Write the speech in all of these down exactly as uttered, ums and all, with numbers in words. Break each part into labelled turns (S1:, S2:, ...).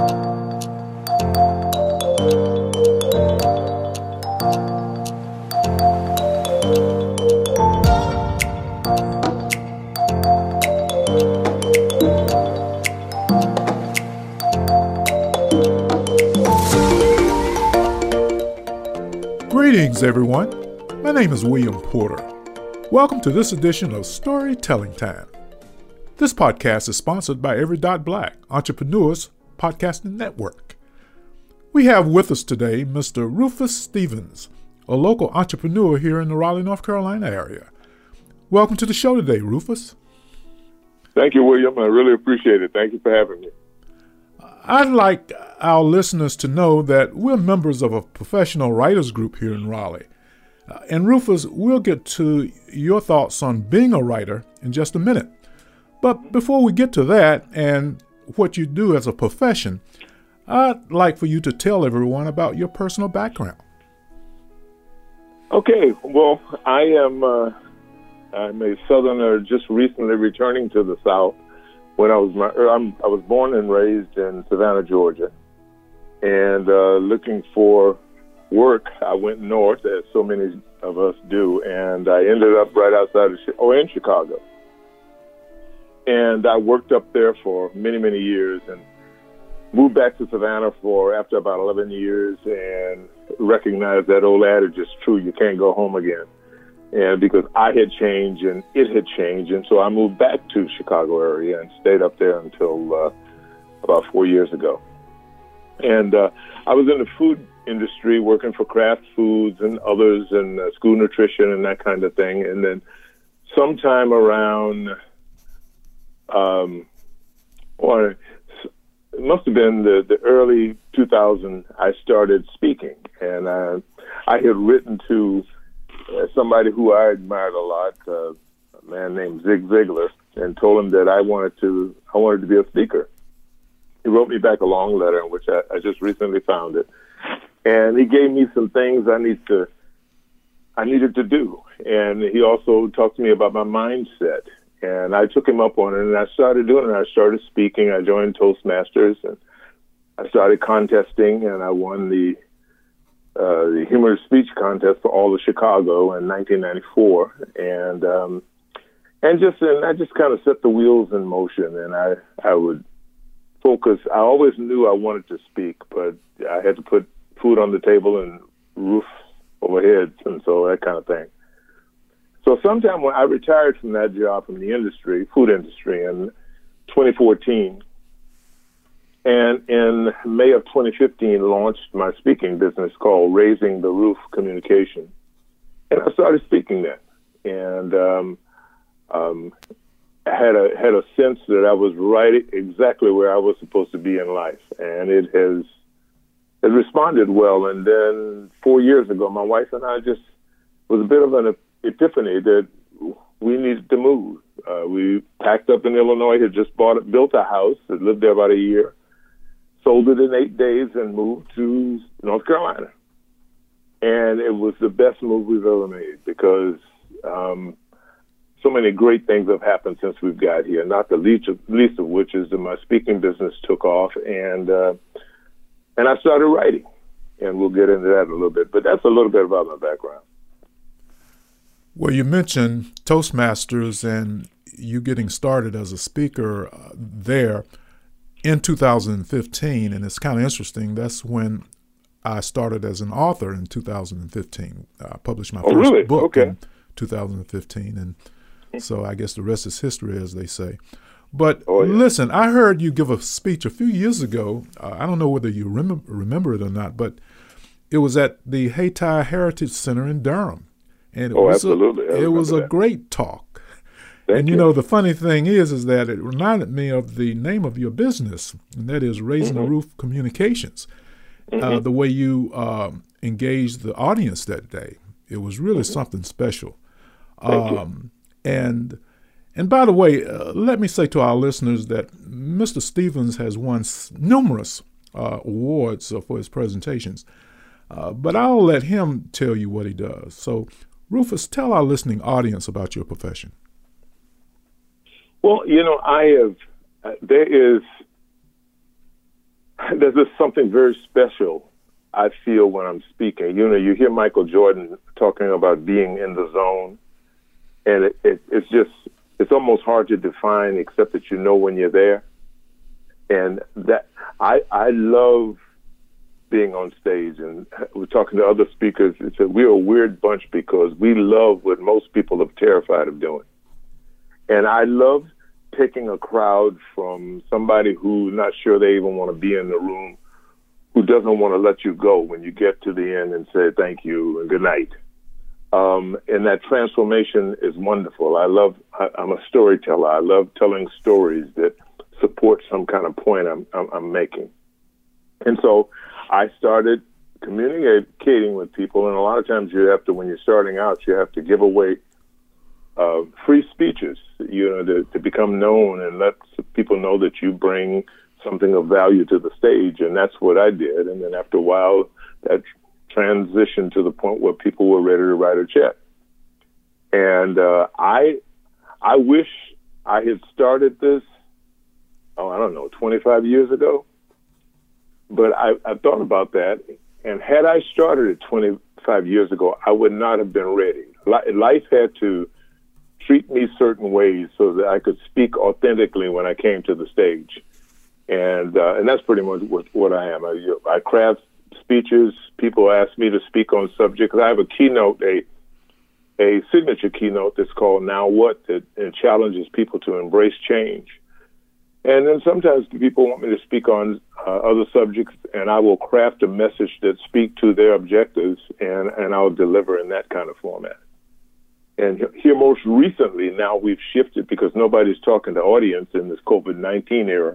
S1: Greetings, everyone. My name is William Porter. Welcome to this edition of Storytelling Time. This podcast is sponsored by Every Dot Black, Entrepreneurs Podcasting Network. We have with us today Mister Rufus Stevens, a local entrepreneur here in the Raleigh, North Carolina area. Welcome to the show today, Rufus.
S2: Thank you, William. I really appreciate it. Thank you for having me.
S1: I'd like our listeners to know that we're members of a professional writers group here in Raleigh. Uh, and Rufus, we'll get to your thoughts on being a writer in just a minute. But before we get to that and what you do as a profession, I'd like for you to tell everyone about your personal background.
S2: Okay, well, I am uh, I'm a Southerner just recently returning to the South. When I was my, I'm, I was born and raised in Savannah, Georgia, and uh, looking for work, I went north, as so many of us do, and I ended up right outside of oh in Chicago, and I worked up there for many many years, and moved back to Savannah for after about eleven years, and recognized that old adage is true: you can't go home again. And because I had changed and it had changed, and so I moved back to Chicago area and stayed up there until uh, about four years ago. And uh, I was in the food industry working for Kraft Foods and others and uh, school nutrition and that kind of thing. And then sometime around, um, or it must have been the, the early two thousands, I started speaking. And uh, I had written to Uh, somebody who I admired a lot, uh, a man named Zig Ziglar, and told him that I wanted to I wanted to be a speaker. He wrote me back a long letter, in which I, I just recently found it, and he gave me some things I need to I needed to do, and he also talked to me about my mindset, and I took him up on it, and I started doing it. I started speaking. I joined Toastmasters, and I started contesting, and I won the Uh, the humorous speech contest for all of Chicago in nineteen ninety-four, and um, and just and I just kind of set the wheels in motion, and I I would focus. I always knew I wanted to speak, but I had to put food on the table and roof over heads, and so that kind of thing. So sometime when I retired from that job from the industry, food industry, in twenty fourteen. And in May of twenty fifteen, launched my speaking business called Raising the Roof Communication. And I started speaking then. And um, um, I had a, had a sense that I was right exactly where I was supposed to be in life. And it has it responded well. And then four years ago, my wife and I just, was a bit of an epiphany that we needed to move. Uh, we packed up in Illinois, had just bought it, built a house, had lived there about a year, sold it in eight days, and moved to North Carolina. And it was the best move we've ever made because um, so many great things have happened since we've got here, not the least of, least of which is that my speaking business took off, and uh, and I started writing. And we'll get into that in a little bit. But that's a little bit about my background.
S1: Well, you mentioned Toastmasters and you getting started as a speaker uh, there in two thousand fifteen, and it's kind of interesting. That's when I started as an author in two thousand fifteen. I published my
S2: oh,
S1: first
S2: really?
S1: book
S2: okay.
S1: in two thousand fifteen, and so I guess the rest is history, as they say. But
S2: oh, yeah.
S1: Listen, I heard you give a speech a few years ago. Uh, I don't know whether you rem- remember it or not, but it was at the Hayti Heritage Center in Durham. And it
S2: oh,
S1: was
S2: absolutely.
S1: A, it was a
S2: that.
S1: great talk.
S2: Thank
S1: and you,
S2: you
S1: know, the funny thing is, is that it reminded me of the name of your business, and that is Raising
S2: mm-hmm.
S1: the Roof Communications.
S2: Mm-hmm.
S1: Uh, the way you um, engaged the audience that day, it was really
S2: mm-hmm.
S1: something special.
S2: Thank
S1: Um, you. And and by the way, uh, let me say to our listeners that Mister Stevens has won s- numerous uh, awards uh, for his presentations, uh, but I'll let him tell you what he does. So, Rufus, tell our listening audience about your profession.
S2: Well, you know, I have, uh, there is, there's just something very special I feel when I'm speaking. You know, you hear Michael Jordan talking about being in the zone, and it, it, it's just, it's almost hard to define except that you know when you're there. And that I I love being on stage, and we're talking to other speakers. It's a, we're a weird bunch because we love what most people are terrified of doing. And I love taking a crowd from somebody who's not sure they even want to be in the room, who doesn't want to let you go when you get to the end and say thank you and good night. Um, and that transformation is wonderful. I love, I, I'm a storyteller. I love telling stories that support some kind of point I'm, I'm, I'm making. And so I started communicating with people, and a lot of times you have to, when you're starting out, you have to give away uh, free speeches, you know, to, to become known and let people know that you bring something of value to the stage, and that's what I did. And then after a while, that transitioned to the point where people were ready to write a check. And uh, I, I wish I had started this, oh, I don't know, twenty-five years ago. But I, I thought about that, and had I started it twenty-five years ago, I would not have been ready. Life had to treat me certain ways so that I could speak authentically when I came to the stage. And uh, and that's pretty much what, what I am. I, I craft speeches. People ask me to speak on subjects. I have a keynote, a a signature keynote that's called Now What, that it challenges people to embrace change. And then sometimes people want me to speak on uh, other subjects, and I will craft a message that speak to their objectives, and, and I'll deliver in that kind of format. And here most recently, now we've shifted because nobody's talking to audience in this COVID nineteen era.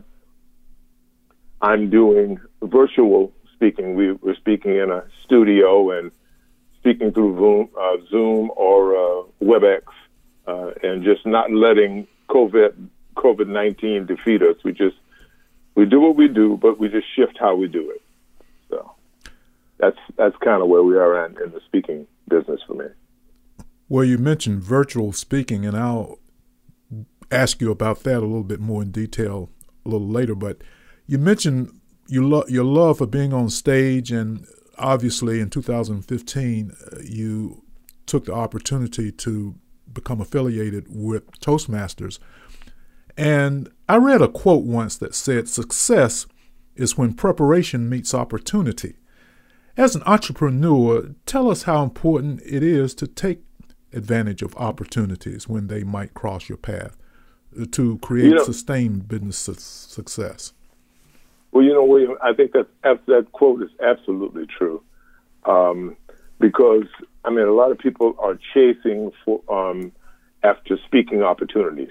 S2: I'm doing virtual speaking. We, we're speaking in a studio and speaking through Zoom, uh, Zoom or uh, WebEx, uh, and just not letting COVID COVID nineteen defeat us. We just, we do what we do, but we just shift how we do it. So that's that's kind of where we are in, in the speaking business for me.
S1: Well, you mentioned virtual speaking, and I'll ask you about that a little bit more in detail a little later. But you mentioned you lo- your love for being on stage, and obviously in two thousand fifteen, uh, you took the opportunity to become affiliated with Toastmasters. And I read a quote once that said, "Success is when preparation meets opportunity." As an entrepreneur, tell us how important it is to take advantage of opportunities when they might cross your path to create you know, sustained business su- success.
S2: Well, you know, William, I think that that quote is absolutely true. Um, because, I mean, a lot of people are chasing for um, after speaking opportunities.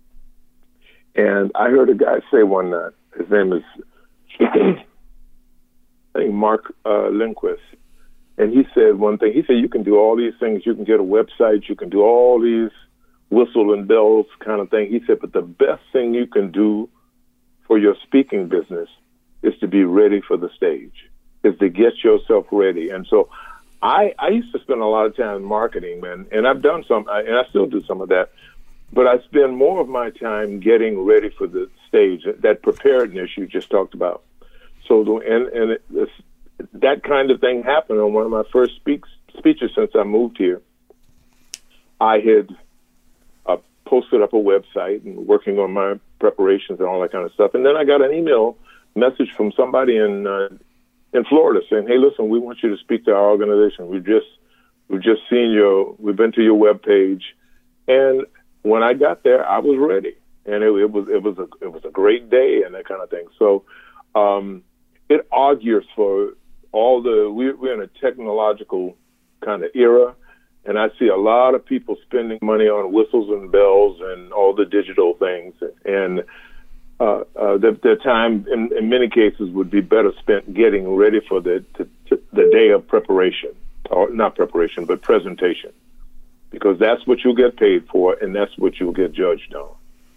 S2: And I heard a guy say one night, his name is, I think, Mark uh, Lindquist. And he said one thing. He said, you can do all these things. You can get a website. You can do all these whistle and bells kind of thing. He said, but the best thing you can do for your speaking business is to be ready for the stage, is to get yourself ready. And so I, I used to spend a lot of time in marketing, man, and I've done some, and I still do some of that. But I spend more of my time getting ready for the stage, that preparedness you just talked about. So, the, and, and it, this, that kind of thing happened on one of my first speaks, speeches since I moved here. I had uh, posted up a website and working on my preparations and all that kind of stuff. And then I got an email message from somebody in uh, in Florida saying, "Hey, listen, we want you to speak to our organization. We've just we've just seen your, we've been to your webpage." And when I got there, I was ready, and it, it was it was a it was a great day and that kind of thing. So um, it augurs for all the we're, we're in a technological kind of era, and I see a lot of people spending money on whistles and bells and all the digital things, and uh, uh, the, the time in, in many cases would be better spent getting ready for the to, to, the day of preparation, or not preparation, but presentation. Because that's what you'll get paid for, and that's what you'll get judged on.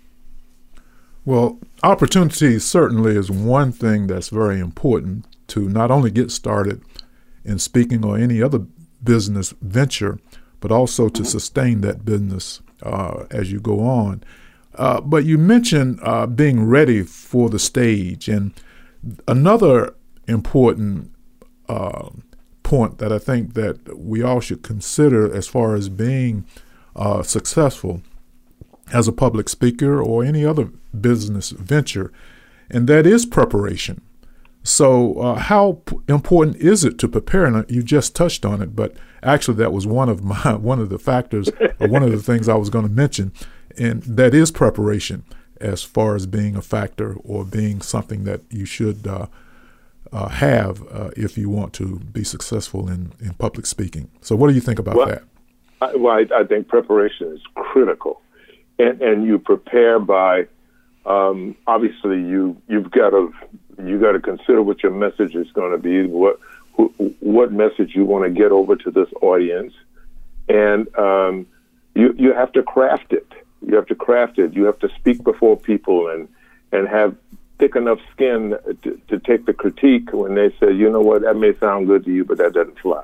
S1: Well, opportunity certainly is one thing that's very important to not only get started in speaking or any other business venture, but also to sustain that business uh, as you go on. Uh, but you mentioned uh, being ready for the stage, and Another important uh, point that I think that we all should consider as far as being uh, successful as a public speaker or any other business venture, and that is preparation. So uh, how p- important is it to prepare? And you just touched on it, but actually that was one of my one of the factors, or one of the things I was going to mention, and that is preparation as far as being a factor or being something that you should uh, uh, have uh, if you want to be successful in, in public speaking. So what do you think about
S2: well,
S1: that?
S2: I, well, I, I think preparation is critical, and, and you prepare by um, obviously you you've got to you got to consider what your message is going to be, what wh- what message you want to get over to this audience, and um, you you have to craft it. You have to craft it. You have to speak before people and and have thick enough skin to, to take the critique when they say, you know what, that may sound good to you, but that doesn't fly.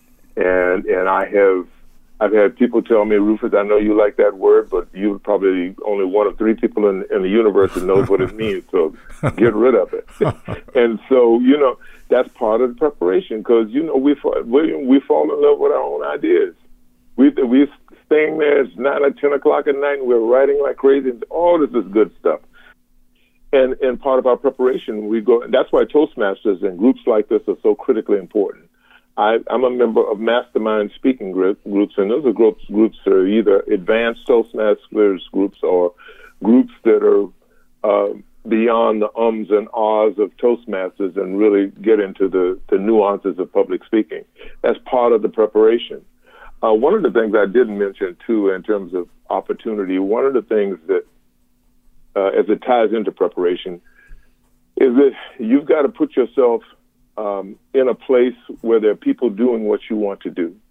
S2: And and I have I've had people tell me, Rufus, I know you like that word, but you're probably only one of three people in, in the universe that knows what it means. So get rid of it. And so, you know, that's part of the preparation because, you know, we, we we fall in love with our own ideas. We we staying there, it's nine or ten o'clock at night, and we're writing like crazy. All this is good stuff. And and part of our preparation, we go. That's why Toastmasters and groups like this are so critically important. I, I'm a member of mastermind speaking group, groups, and those are groups groups that are either advanced Toastmasters groups or groups that are uh, beyond the ums and ahs of Toastmasters and really get into the, the nuances of public speaking. That's part of the preparation. Uh, one of the things I didn't mention, too, in terms of opportunity, one of the things that, uh, as it ties into preparation, is that you've got to put yourself um, in a place where there are people doing what you want to do.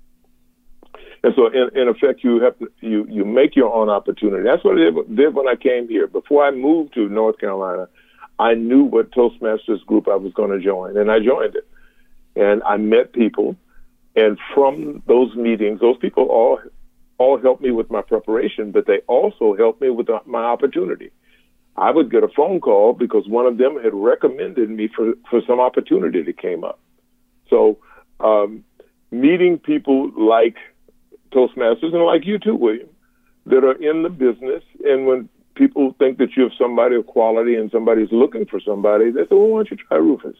S2: And so, in, in effect, you have to, you, you make your own opportunity. That's what I did, did when I came here. Before I moved to North Carolina, I knew what Toastmasters group I was going to join, and I joined it. And I met people. And from those meetings, those people all all helped me with my preparation, but they also helped me with my opportunity. I would get a phone call because one of them had recommended me for, for some opportunity that came up. So um, meeting people like Toastmasters and like you too, William, that are in the business, and when people think that you have somebody of quality and somebody's looking for somebody, they say, well, why don't you try Rufus?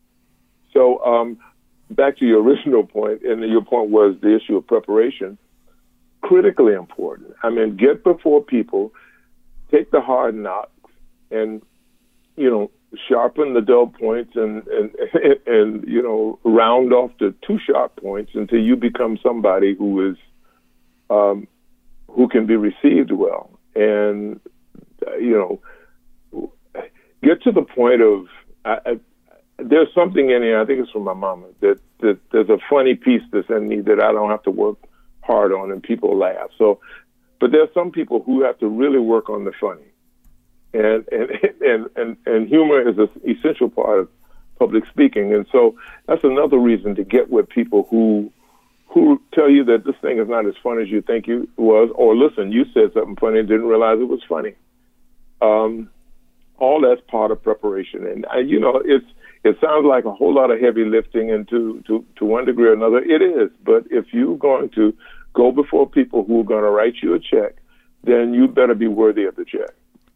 S2: So um, back to your original point, and your point was the issue of preparation, critically important. I mean, get before people, take the hard knocks, and, you know, sharpen the dull points and, and, and, you know, round off the two sharp points until you become somebody who is, um, who can be received well. And, uh, you know, get to the point of, I, I, there's something in here, I think it's from my mama, that, that there's a funny piece that's in me that I don't have to work hard on and people laugh. So, but there's some people who have to really work on the funny. And and, and, and and humor is an essential part of public speaking. And so that's another reason to get with people who who tell you that this thing is not as fun as you think it was, or listen, you said something funny and didn't realize it was funny. Um, all that's part of preparation. And, I, you know, it's it sounds like a whole lot of heavy lifting, and to, to, to one degree or another, it is. But if you're going to go before people who are going to write you a check, then you better be worthy of the check.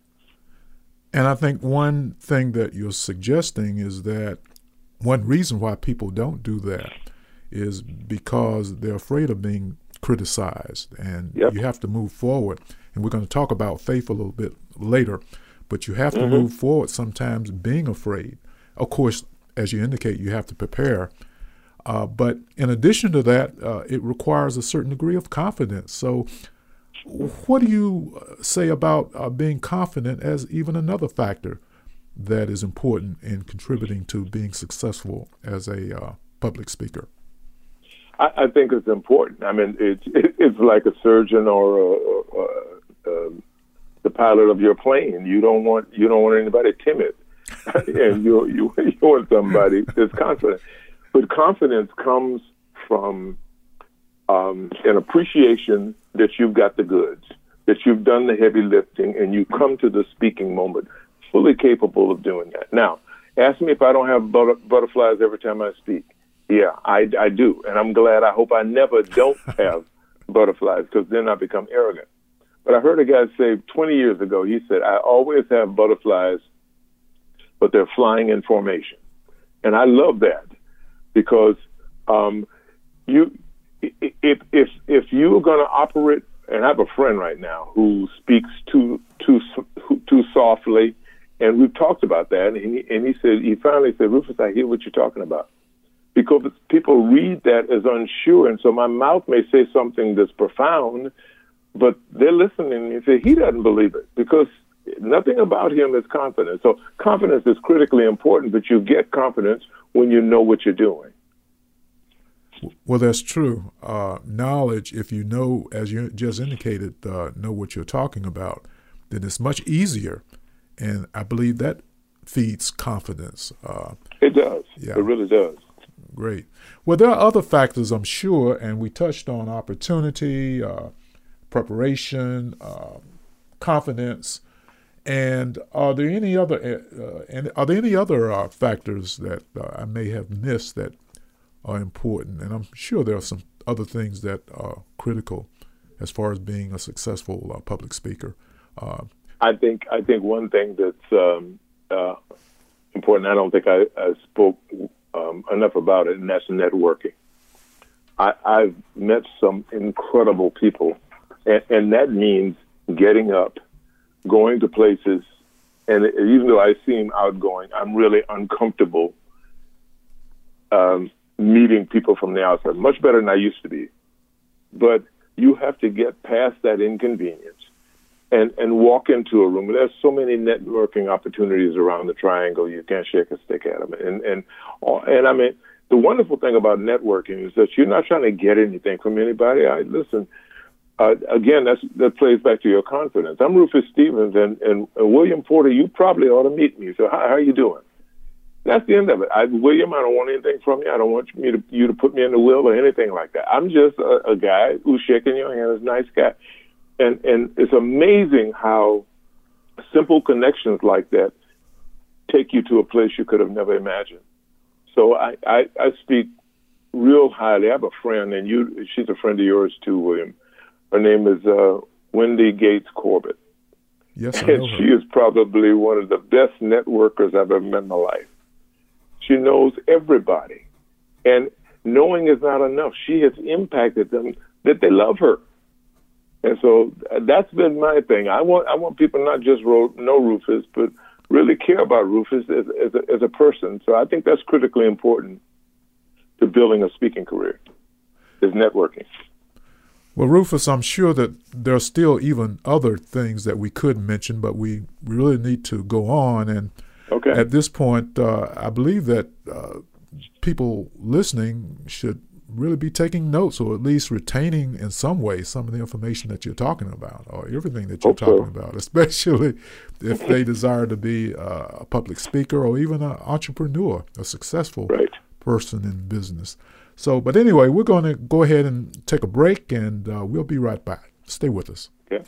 S1: And I think one thing that you're suggesting is that one reason why people don't do that is because they're afraid of being criticized. And yep. You have to move forward. And we're going to talk about faith a little bit later, but you have to mm-hmm. move forward sometimes being afraid. Of course, as you indicate, you have to prepare. Uh, but in addition to that, uh, it requires a certain degree of confidence. So what do you say about uh, being confident as even another factor that is important in contributing to being successful as a uh, public speaker?
S2: I, I think it's important. I mean, it's it, it's like a surgeon or, a, or a, a, the pilot of your plane. You don't want you don't want anybody timid, and you you you want somebody that's confident. But confidence comes from um, an appreciation that you've got the goods, that you've done the heavy lifting, and you come to the speaking moment fully capable of doing that. Now, Ask me if I don't have butter, butterflies every time I speak. Yeah, I, I do. And I'm glad. I hope I never don't have butterflies, because then I become arrogant. But I heard a guy say twenty years ago, he said, I always have butterflies, but they're flying in formation. And I love that, because um, you, if, if, if you're going to operate, and I have a friend right now who speaks too, too, too softly, and we've talked about that, and he, and he said, he finally said, Rufus, I hear what you're talking about. Because people read that as unsure, and so my mouth may say something that's profound, but they're listening and say, he doesn't believe it, because nothing about him is confidence. So confidence is critically important, but you get confidence when you know what you're doing.
S1: Well, that's true. Uh, knowledge, if you know, as you just indicated, uh, know what you're talking about, then it's much easier. And I believe that feeds confidence. Uh,
S2: it does.
S1: Yeah.
S2: It really does.
S1: Great. Well, there are other factors, I'm sure, and we touched on opportunity, uh, preparation, uh, confidence. And are there any other uh, and are there any other uh, factors that uh, I may have missed that are important? And I'm sure there are some other things that are critical as far as being a successful uh, public speaker. Uh,
S2: I think I think one thing that's um, uh, important, I don't think I, I spoke um, enough about it, and that's networking. I, I've met some incredible people, and, and that means getting up, going to places, and even though I seem outgoing, I'm really uncomfortable um, meeting people from the outside, much better than I used to be. But you have to get past that inconvenience and, and walk into a room. There's so many networking opportunities around the triangle, you can't shake a stick at them. And, and, and I mean, the wonderful thing about networking is that you're not trying to get anything from anybody. I listen, uh, again, that's, that plays back to your confidence. I'm Rufus Stevens, and, and uh, William Porter, you probably ought to meet me. So how, how are you doing? That's the end of it. I, William, I don't want anything from you. I don't want me to, you to put me in the will or anything like that. I'm just a, a guy who's shaking your hand, is a nice guy. And, and it's amazing how simple connections like that take you to a place you could have never imagined. So I, I, I speak real highly. I have a friend, and you, she's a friend of yours too, William. Her name is uh, Wendy Gates Corbett.
S1: Yes, I
S2: and
S1: know her.
S2: She is probably one of the best networkers I've ever met in my life. She knows everybody. And knowing is not enough. She has impacted them that they love her. And so that's been my thing. I want I want people not just ro- know Rufus, but really care about Rufus as, as, a, as a person. So I think that's critically important to building a speaking career, is networking.
S1: Well, Rufus, I'm sure that there are still even other things that we could mention, but we really need to go on. And
S2: okay.
S1: At this point, uh, I believe that uh, people listening should really be taking notes, or at least retaining in some way some of the information that you're talking about, or everything that you're
S2: Hope
S1: talking
S2: so.
S1: about, especially if they desire to be uh, a public speaker or even an entrepreneur, a successful
S2: right.
S1: person in business. So, but anyway, we're going to go ahead and take a break, and uh, we'll be right back. Stay with us.
S2: Okay.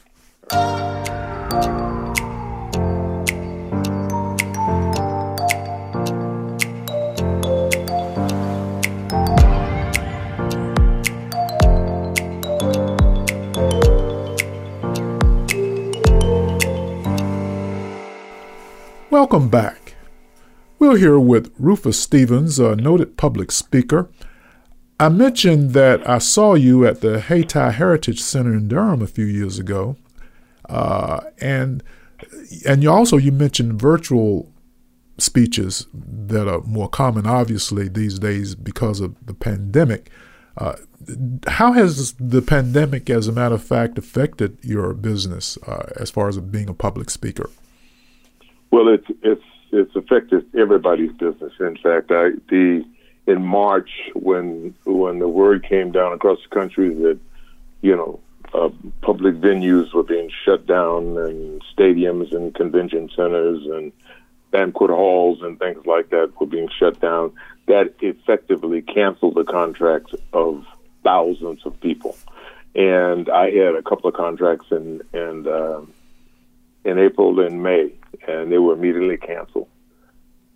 S1: Welcome back. We're here with Rufus Stevens, a noted public speaker. I mentioned that I saw you at the Hayti Heritage Center in Durham a few years ago, uh, and and you also you mentioned virtual speeches that are more common, obviously, these days because of the pandemic. Uh, how has the pandemic, as a matter of fact, affected your business uh, as far as being a public speaker?
S2: Well, it's it's it's affected everybody's business. In fact, I, the in March when when the word came down across the country that you know uh, public venues were being shut down, and stadiums and convention centers and banquet halls and things like that were being shut down, that effectively canceled the contracts of thousands of people. And I had a couple of contracts in in uh, in April and May, and they were immediately canceled.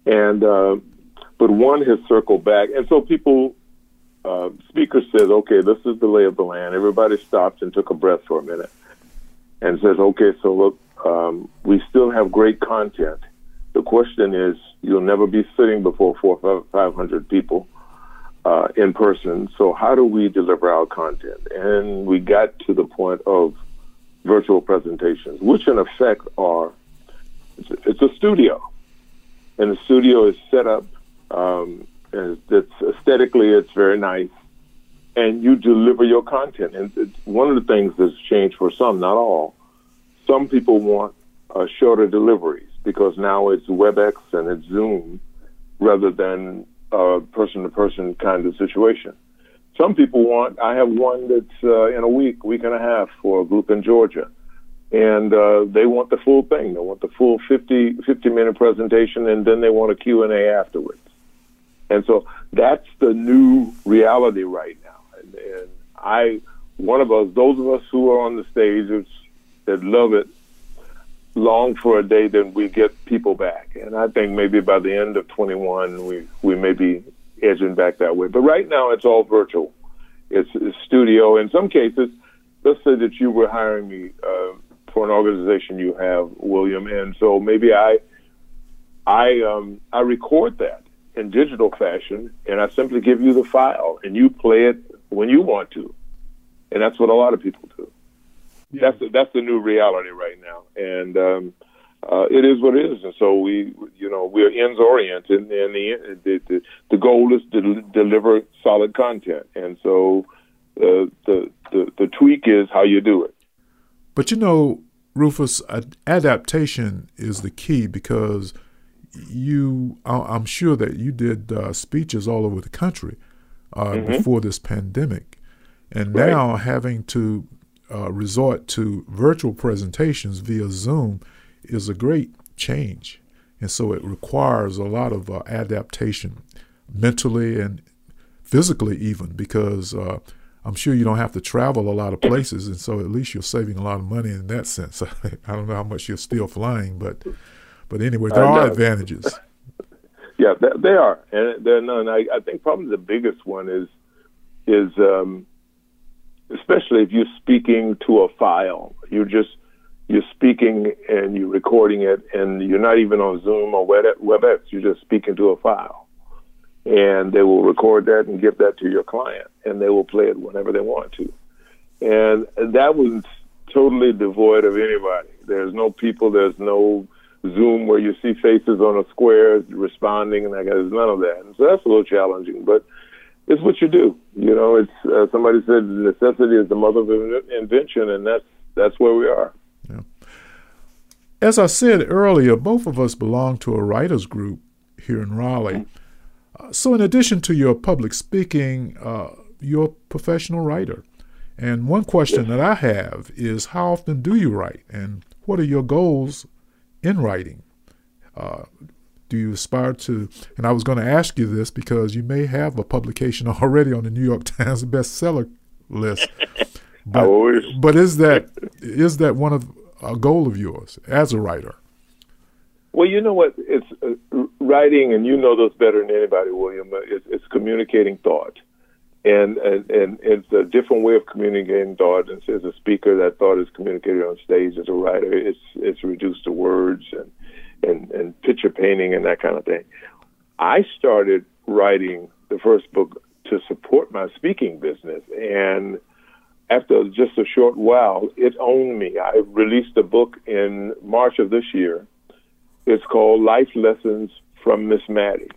S2: And uh, but one has circled back, and so people, uh, speaker says, okay, this is the lay of the land. Everybody stopped and took a breath for a minute, and says, okay, so look, um, we still have great content. The question is, you'll never be sitting before four or five hundred people uh, in person. So how do we deliver our content? And we got to the point of virtual presentations, which in effect are, it's a, it's a studio. And the studio is set up, um, and it's aesthetically, it's very nice. And you deliver your content. And it's one of the things that's changed for some, not all. Some people want uh, shorter deliveries because now it's WebEx and it's Zoom rather than a person-to-person kind of situation. Some people want, I have one that's uh, in a week, week and a half for a group in Georgia. And uh, they want the full thing. They want the full fifty, fifty-minute presentation, and then they want a Q and A afterwards. And so that's the new reality right now. And, and I, one of us, those of us who are on the stage that love it, long for a day that we get people back. And I think maybe by the end of twenty-one, we, we may be edging back that way. But right now, it's all virtual. It's, it's studio. In some cases, let's say that you were hiring me uh, for an organization you have, William, and so maybe I, I, um, I record that in digital fashion, and I simply give you the file, and you play it when you want to, and that's what a lot of people do. Yeah. That's that's the new reality right now, and um, uh, it is what it is. And so we, you know, we're ends oriented, and the the, the the goal is to deliver solid content, and so uh, the the the tweak is how you do it.
S1: But you know, Rufus, adaptation is the key because you, I'm sure that you did uh, speeches all over the country uh, mm-hmm. before this pandemic, and right. now having to uh, resort to virtual presentations via Zoom is a great change. And so it requires a lot of uh, adaptation mentally and physically even because uh, I'm sure you don't have to travel a lot of places, and so at least you're saving a lot of money in that sense. I don't know how much you're still flying, but but anyway, there are advantages.
S2: Yeah, they are, and there are none. I, I think probably the biggest one is is um, especially if you're speaking to a file. You're just you're speaking and you're recording it, and you're not even on Zoom or WebEx. You're just speaking to a file. And they will record that and give that to your client, and they will play it whenever they want to. And that was totally devoid of anybody. There's no people, there's no Zoom where you see faces on a square responding, and there's none of that. And so that's a little challenging, but it's what you do. You know, it's uh, somebody said necessity is the mother of invention, and that's that's where we are.
S1: Yeah. As I said earlier, both of us belong to a writers group here in Raleigh. Mm-hmm. Uh, so in addition to your public speaking, uh, you're a professional writer. And one question that I have is, how often do you write? And what are your goals in writing? Uh, do you aspire to, and I was going to ask you this because you may have a publication already on the New York Times bestseller list. But, but is that is that one of a goal of yours as a writer?
S2: Well, you know what? It's uh, writing, and you know this better than anybody, William. It's, it's communicating thought, and, and and it's a different way of communicating thought. And as a speaker, that thought is communicated on stage. As a writer, it's it's reduced to words and and and picture painting and that kind of thing. I started writing the first book to support my speaking business, and after just a short while, it owned me. I released a book in March of this year. It's called Life Lessons from Miss Maddie.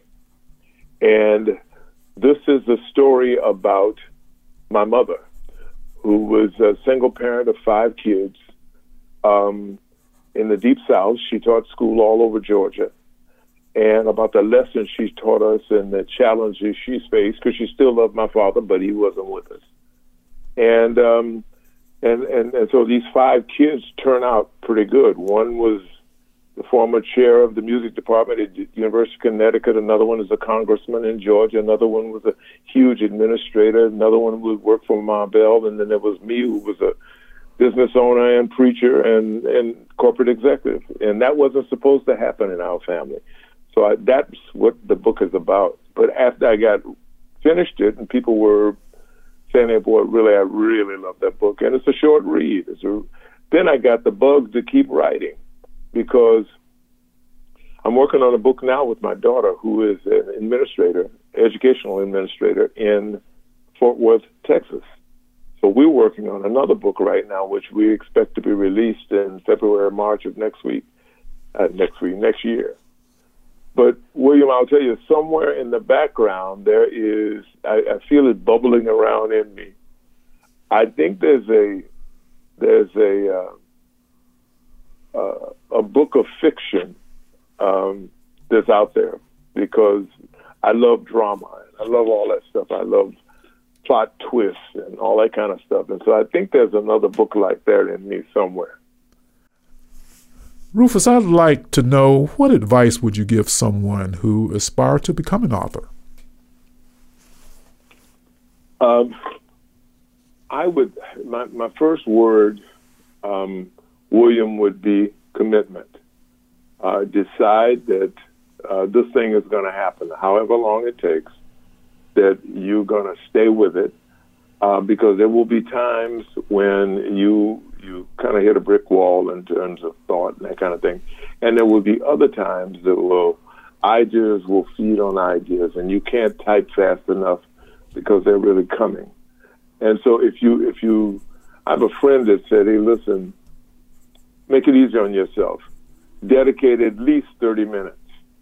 S2: And this is a story about my mother, who was a single parent of five kids. Um, in the Deep South, she taught school all over Georgia. And about the lessons she taught us and the challenges she faced, because she still loved my father, but he wasn't with us. And, um, and, and, and so these five kids turned out pretty good. One was the former chair of the music department at the University of Connecticut. Another one is a congressman in Georgia. Another one was a huge administrator. Another one would work for Ma Bell. And then there was me, who was a business owner and preacher and, and corporate executive. And that wasn't supposed to happen in our family. so I, that's what the book is about. But after I got finished it, and people were saying, hey, boy, really, I really love that book. And it's a short read. It's a, then I got the bug to keep writing, because I'm working on a book now with my daughter, who is an administrator, educational administrator in Fort Worth, Texas. So we're working on another book right now, which we expect to be released in February, March of next week, uh, next week, next year. But William, I'll tell you, somewhere in the background, there is, I, I feel it bubbling around in me. I think there's a, there's a, uh, uh, a book of fiction um, that's out there, because I love drama. I love all that stuff. I love plot twists and all that kind of stuff. And so I think there's another book like that in me somewhere.
S1: Rufus, I'd like to know, what advice would you give someone who aspires to become an author?
S2: Um, I would, my, my first word, um, William, would be commitment. Uh, decide that uh, this thing is going to happen, however long it takes, that you're going to stay with it, uh, because there will be times when you you kind of hit a brick wall in terms of thought and that kind of thing. And there will be other times that will, ideas will feed on ideas, and you can't type fast enough because they're really coming. And so if you, if you, I have a friend that said, hey, listen, make it easy on yourself. Dedicate at least thirty minutes.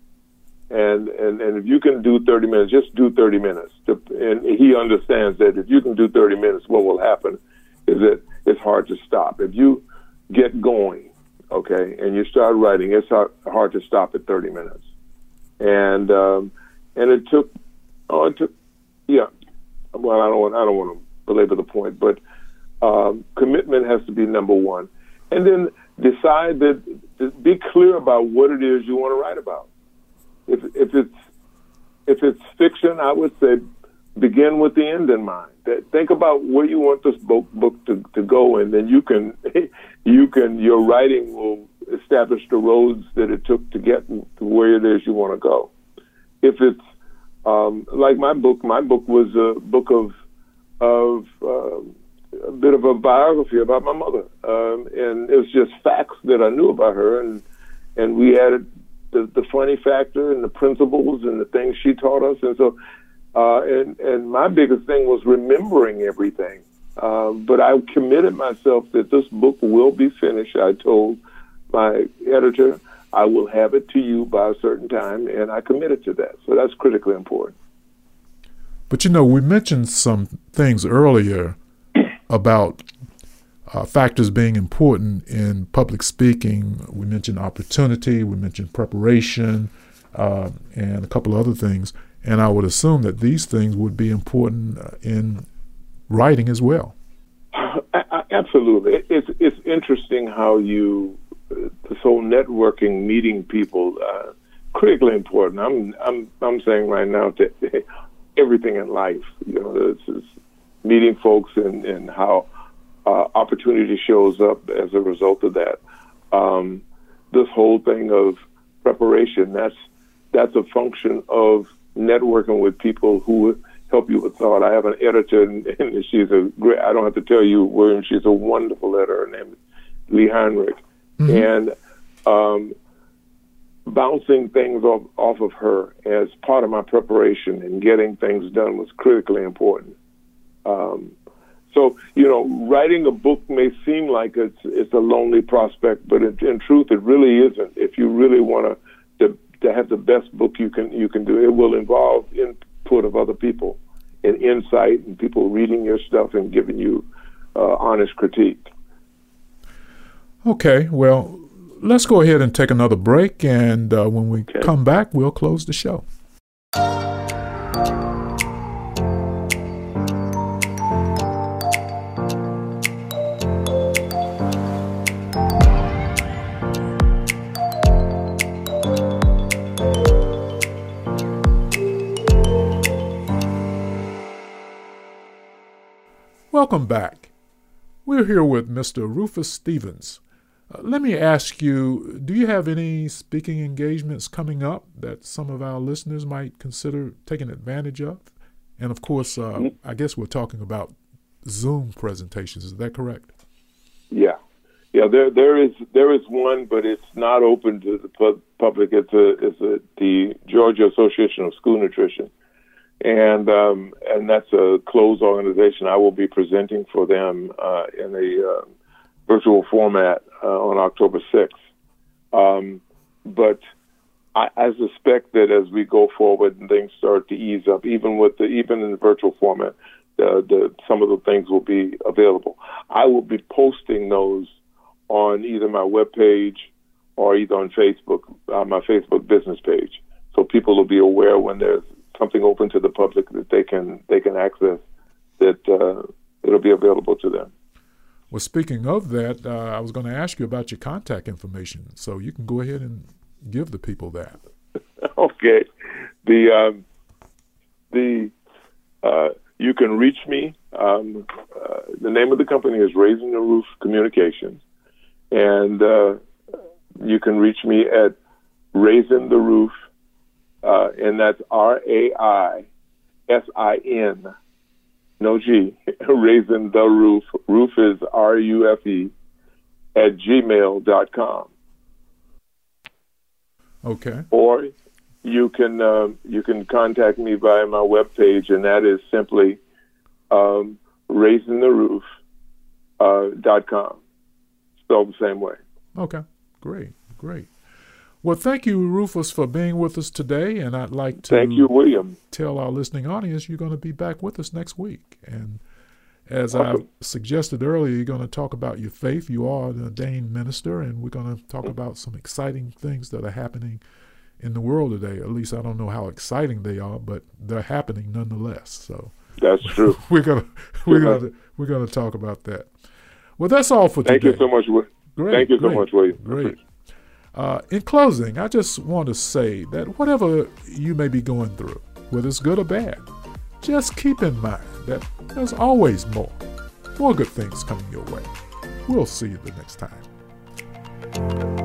S2: And, and, and if you can do thirty minutes, just do thirty minutes. And he understands that if you can do thirty minutes, what will happen is that it's hard to stop. If you get going, okay, and you start writing, it's hard, hard to stop at thirty minutes. And um, and it took, oh, it took, yeah. Well, I don't want, I don't want to belabor the point, but um, commitment has to be number one. And then decide that, be clear about what it is you want to write about. If if it's if it's fiction, I would say begin with the end in mind. Think about where you want this book book to, to go, and then you can you can your writing will establish the roads that it took to get to where it is you want to go. If it's um, like my book, my book was a book of of uh, a bit of a biography about my mother, um, and it was just facts that I knew about her, and and we added the, the funny factor and the principles and the things she taught us, and so. Uh, and, and my biggest thing was remembering everything. Uh, but I committed myself that this book will be finished. I told my editor, I will have it to you by a certain time, and I committed to that. So that's critically important.
S1: But, you know, we mentioned some things earlier about uh, factors being important in public speaking. We mentioned opportunity, we mentioned preparation, uh, and a couple of other things. And I would assume that these things would be important in writing as well.
S2: Absolutely. It's it's interesting how you, this whole networking, meeting people, uh, critically important. I'm I'm I'm saying right now that everything in life, you know, this is meeting folks and, and how uh, opportunity shows up as a result of that. Um, this whole thing of preparation, that's that's a function of networking with people who help you with thought. I have an editor, and, and she's a great, I don't have to tell you, William, she's a wonderful editor. Her name is Lee Heinrich. Mm-hmm. And um, bouncing things off, off of her as part of my preparation and getting things done was critically important. Um, so, you know, writing a book may seem like it's, it's a lonely prospect, but it, in truth, it really isn't. If you really want to to have the best book you can you can do, it will involve input of other people and insight and people reading your stuff and giving you uh, honest critique.
S1: Okay, well, let's go ahead and take another break, and uh, when we okay. come back, we'll close the show. Welcome back. We're here with Mister Rufus Stevens, Uh, let me ask you, do you have any speaking engagements coming up that some of our listeners might consider taking advantage of? And of course, uh, mm-hmm. I guess we're talking about Zoom presentations. Is that correct?
S2: Yeah. Yeah, there there is there is one, but it's not open to the pu- public. It's a it's a the Georgia Association of School Nutrition, and um, and that's a closed organization. I will be presenting for them uh, in a uh, virtual format uh, on October sixth. Um, but I, I suspect that as we go forward and things start to ease up, even with the even in the virtual format, the, the some of the things will be available. I will be posting those on either my webpage or either on Facebook, uh, my Facebook business page, so people will be aware when there's something open to the public that they can they can access, that uh, it'll be available to them.
S1: Well, speaking of that, uh, I was going to ask you about your contact information, so you can go ahead and give the people that.
S2: Okay, the um, the uh, you can reach me. Um, uh, the name of the company is Raising the Roof Communications. And uh, you can reach me at Raising the Roof, uh, and that's R A I S I N, no G, Raising the Roof. Roof is R U F E, at gmail dot com.
S1: Okay.
S2: Or you can uh, you can contact me via my webpage, and that is simply um, raising the roof dot com. Spelled the same way.
S1: Okay, great, great. Well, thank you, Rufus, for being with us today, and I'd like to
S2: thank you, William.
S1: Tell our listening audience you're going to be back with us next week. And as
S2: awesome.
S1: I suggested earlier, you're going to talk about your faith. You are an ordained minister, and we're going to talk about some exciting things that are happening in the world today. At least I don't know how exciting they are, but they're happening nonetheless. So
S2: that's true.
S1: we're gonna we're yeah. gonna we're gonna talk about that. Well, that's all for
S2: Thank
S1: today.
S2: Thank you so much.
S1: Great,
S2: Thank you
S1: great,
S2: so much, William.
S1: Great. Uh, in closing, I just want to say that whatever you may be going through, whether it's good or bad, just keep in mind that there's always more, more good things coming your way. We'll see you the next time.